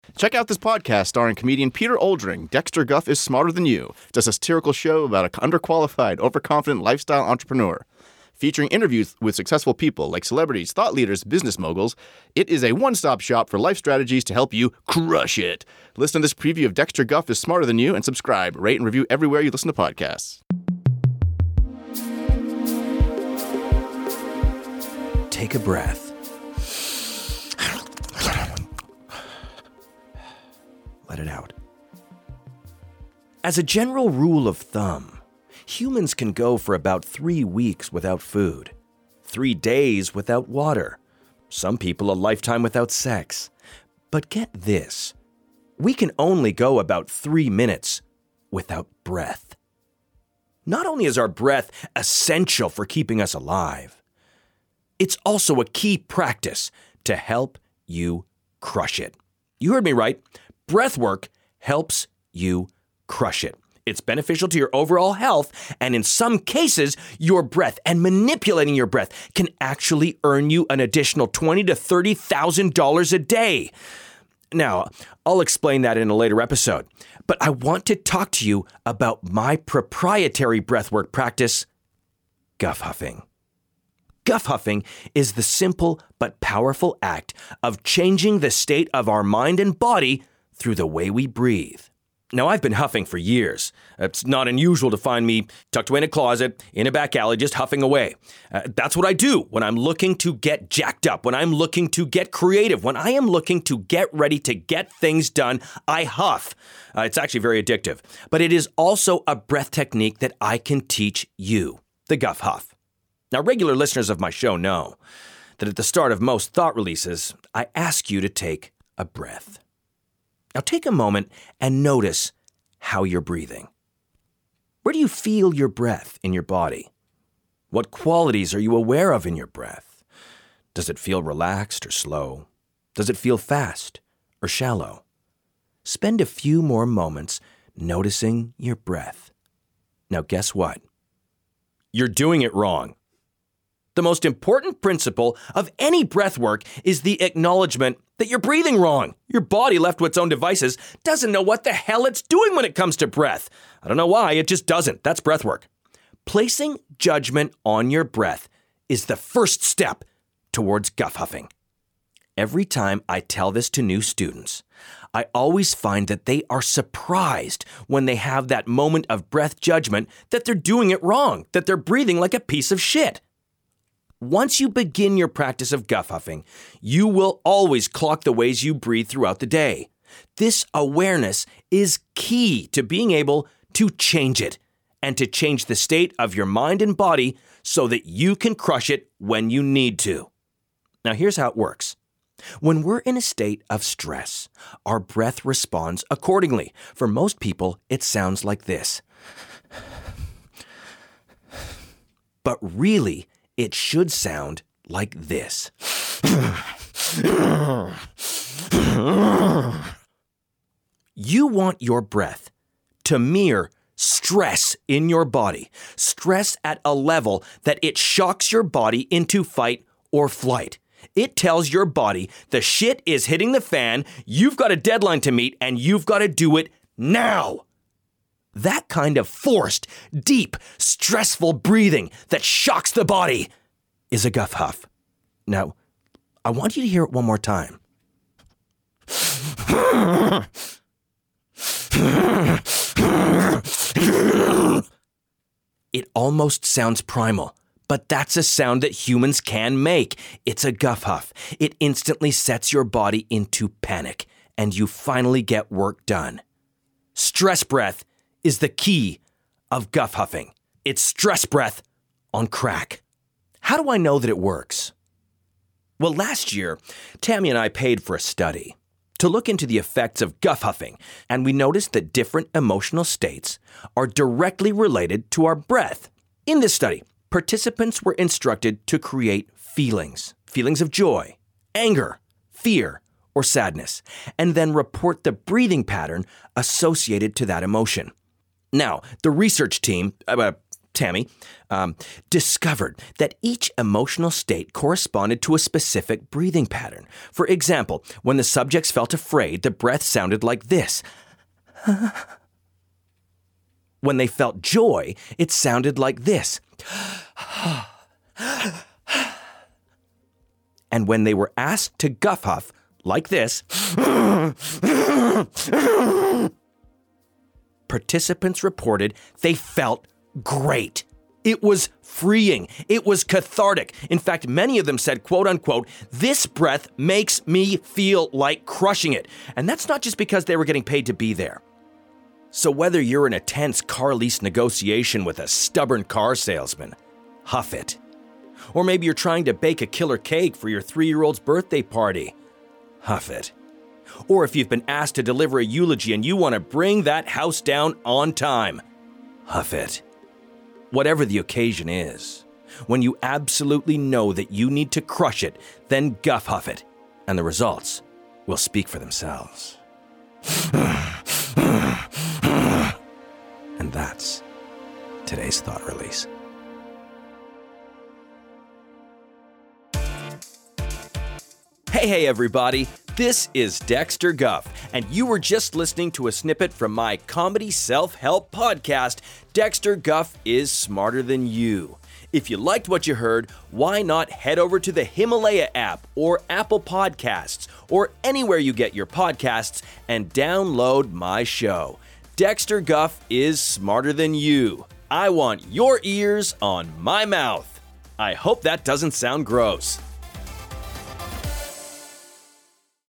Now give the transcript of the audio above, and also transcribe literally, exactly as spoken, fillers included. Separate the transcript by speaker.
Speaker 1: Check out this podcast starring comedian Peter Oldring. Dexter Guff is Smarter Than You. It's a satirical show about an underqualified, overconfident lifestyle entrepreneur. Featuring interviews with successful people like celebrities, thought leaders, business moguls, it is a one-stop shop for life strategies to help you crush it. Listen to this preview of Dexter Guff is Smarter Than You and subscribe, rate, and review everywhere you listen to podcasts.
Speaker 2: Take a breath. Let it out. As a general rule of thumb, humans can go for about three weeks without food, three days without water, some people a lifetime without sex. But get this, we can only go about three minutes without breath. Not only is our breath essential for keeping us alive, it's also a key practice to help you crush it. You heard me right. Breath work helps you crush it. It's beneficial to your overall health, and in some cases, your breath and manipulating your breath can actually earn you an additional twenty thousand to thirty thousand dollars a day. Now, I'll explain that in a later episode, but I want to talk to you about my proprietary breathwork practice, guff huffing. Guff huffing is the simple but powerful act of changing the state of our mind and body through the way we breathe. Now, I've been huffing for years. It's not unusual to find me tucked away in a closet, in a back alley, just huffing away. Uh, that's what I do when I'm looking to get jacked up, when I'm looking to get creative, when I am looking to get ready to get things done, I huff. Uh, it's actually very addictive. But it is also a breath technique that I can teach you, the guff huff. Now, regular listeners of my show know that at the start of most thought releases, I ask you to take a breath. Now take a moment and notice how you're breathing. Where do you feel your breath in your body? What qualities are you aware of in your breath? Does it feel relaxed or slow? Does it feel fast or shallow? Spend a few more moments noticing your breath. Now guess what? You're doing it wrong. The most important principle of any breath work is the acknowledgement that you're breathing wrong. Your body, left to its own devices, doesn't know what the hell it's doing when it comes to breath. I don't know why, it just doesn't. That's breath work. Placing judgment on your breath is the first step towards guff huffing. Every time I tell this to new students, I always find that they are surprised when they have that moment of breath judgment that they're doing it wrong, that they're breathing like a piece of shit. Once you begin your practice of guff huffing, you will always clock the ways you breathe throughout the day. This awareness is key to being able to change it and to change the state of your mind and body so that you can crush it when you need to. Now, here's how it works. When we're in a state of stress, our breath responds accordingly. For most people, it sounds like this. But really, it should sound like this. You want your breath to mirror stress in your body, stress at a level that it shocks your body into fight or flight. It tells your body the shit is hitting the fan, you've got a deadline to meet, and you've got to do it now. That kind of forced, deep, stressful breathing that shocks the body is a guff huff. Now, I want you to hear it one more time. It almost sounds primal, but that's a sound that humans can make. It's a guff huff. It instantly sets your body into panic, and you finally get work done. Stress breath is the key of guff huffing. It's stress breath on crack. How do I know that it works? Well, last year, Tammy and I paid for a study to look into the effects of guff huffing, and we noticed that different emotional states are directly related to our breath. In this study, participants were instructed to create feelings, feelings of joy, anger, fear, or sadness, and then report the breathing pattern associated to that emotion. Now, the research team, uh, Tammy, um, discovered that each emotional state corresponded to a specific breathing pattern. For example, when the subjects felt afraid, the breath sounded like this. When they felt joy, it sounded like this. And when they were asked to guff huff, like this, participants reported they felt great. It was freeing. It was cathartic. In fact, many of them said, quote unquote, "This breath makes me feel like crushing it." And that's not just because they were getting paid to be there. So whether you're in a tense car lease negotiation with a stubborn car salesman, huff it. Or maybe you're trying to bake a killer cake for your three-year-old's birthday party, huff it. Or if you've been asked to deliver a eulogy and you want to bring that house down on time, huff it. Whatever the occasion is, when you absolutely know that you need to crush it, then guff huff it, and the results will speak for themselves. And that's today's thought release. Hey, hey, everybody. This is Dexter Guff, and you were just listening to a snippet from my comedy self-help podcast, Dexter Guff is Smarter Than You. If you liked what you heard, why not head over to the Himalaya app or Apple Podcasts or anywhere you get your podcasts and download my show. Dexter Guff is Smarter Than You. I want your ears on my mouth. I hope that doesn't sound gross.